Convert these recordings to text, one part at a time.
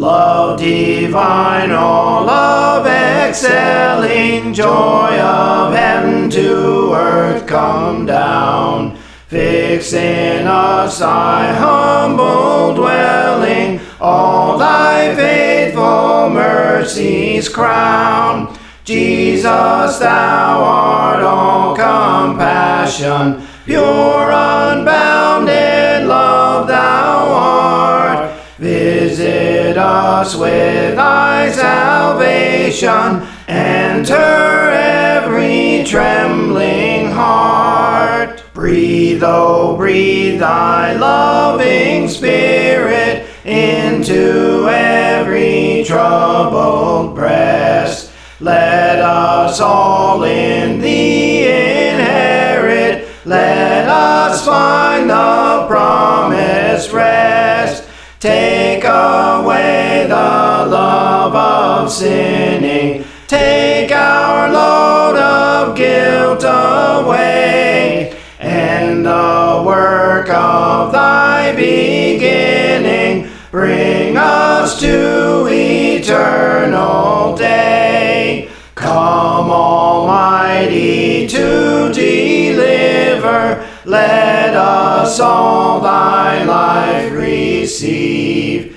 Love divine, all love excelling, joy of heaven to earth come down. Fix in us thy humble dwelling, all thy faithful mercies crown. Jesus, thou art all compassion, pure unbounded love thou art. Visit us with thy salvation, enter every trembling heart. Breathe, oh breathe thy loving Spirit into every troubled breast. Let us all in thee inherit, let us find the promised rest. Take away the love of sinning, take our load of guilt away, and the work of thy beginning bring us to eternal day. Come, Almighty, to deliver, let us all thy life receive.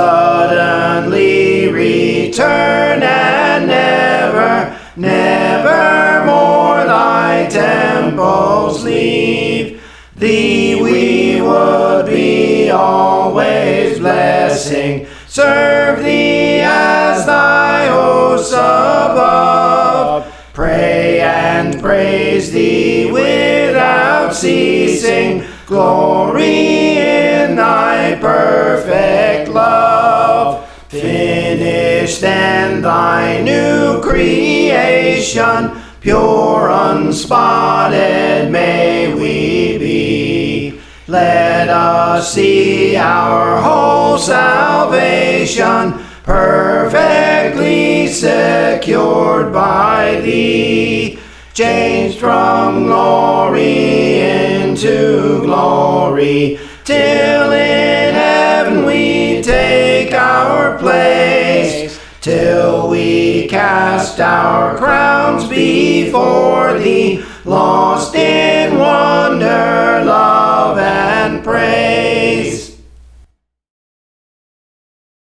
Suddenly return and never, never more thy temples leave. Thee we would be always blessing, serve thee as thy hosts above. Pray and praise thee without ceasing, glory in thy perfect love. Finish then thy new creation, pure unspotted may we be. Let us see our whole salvation perfectly secured by thee. Changed from glory into glory, till in heaven we take our place, till we cast our crowns before thee, lost in